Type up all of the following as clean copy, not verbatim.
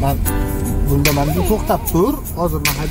Sen bunda meni to'xtab tur. Hozir men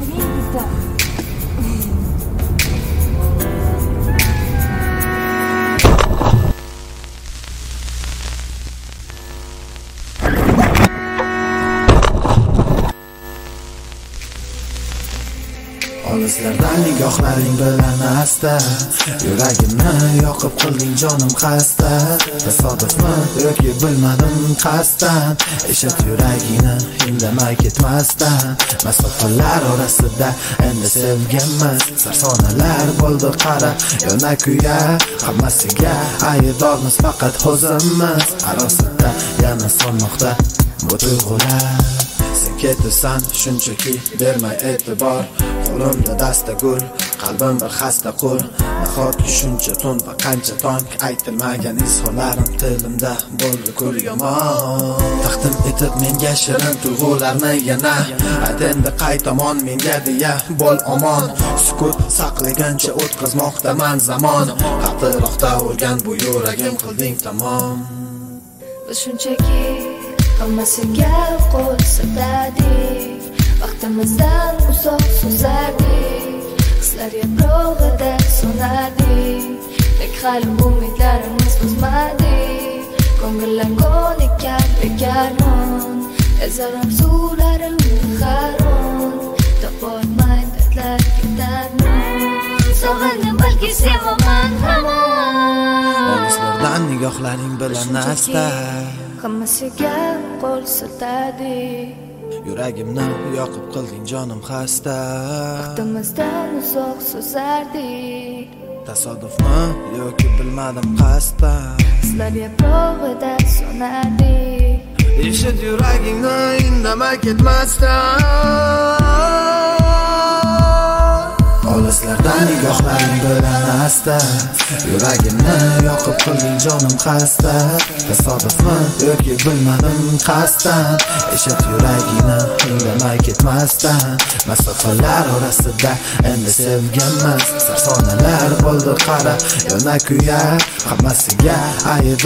Olislardan nigohlaring bilan asta yuragimni yoqib qilding jonim xasta. Tasodifmi yoki bilmadim qasddan, eshit yuragingni indamay ketmasdan. Masofalar orasida endi sevganmiz, sarsonalar bo'ldi qara yo'nakuya. Hammasiga aybdormiz faqat o'zimiz, arosida yana sonmoqda bu tuyg'ular. Sen ketasan shunchaki bermay e'tibor, qo'limda dasta gul, qalbim bir xasta qul. Nahotki shuncha tun va qancha tong aytilmagan izhorlarim tilimda bo'ldi kul yomon. Taqdim etib menga shirin tuyg'ularni yana, ayt endi qay tomon menga deya bo'l omon. Sukut saqlagancha o'tkazmoqdaman zamon, qatiroqda o'lgan bu yuragim qilding tamom. Biz shunchaki hammasiga qo'l siltadik, vaqtimizdan uzoq so'zardik, hislar yaprog'ida so'nardik, lek hali umidlarimiz buzmadik. Ko'ngillangan ekan bekarmon, ezar orzularim haron, topolmay dardlar ketarman. Sog'indim balki sevaman hamon. Olislardan nigohlaring bilan asta hammasiga qo'l siltadik, yuragimni yoqib qilding jonim xasta. vaqtimizdan uzoq so'zardik, Tasodifmi yoki bilmadim qasddan, hislar yaprog'ida so'nardik. eshit yuragingni indamay ketmasdan. Olislardan nigohlaring bilan asta yuragimni yoqib qilding jonim xasta. Tasodifmi yoki bilmadim qasddan, eshit yuragingni indamay ketmasdan. Masofalar orasida endi sevganmiz, sarsonalar bo'ldi qara yo'nakuya. Hammasiga ayb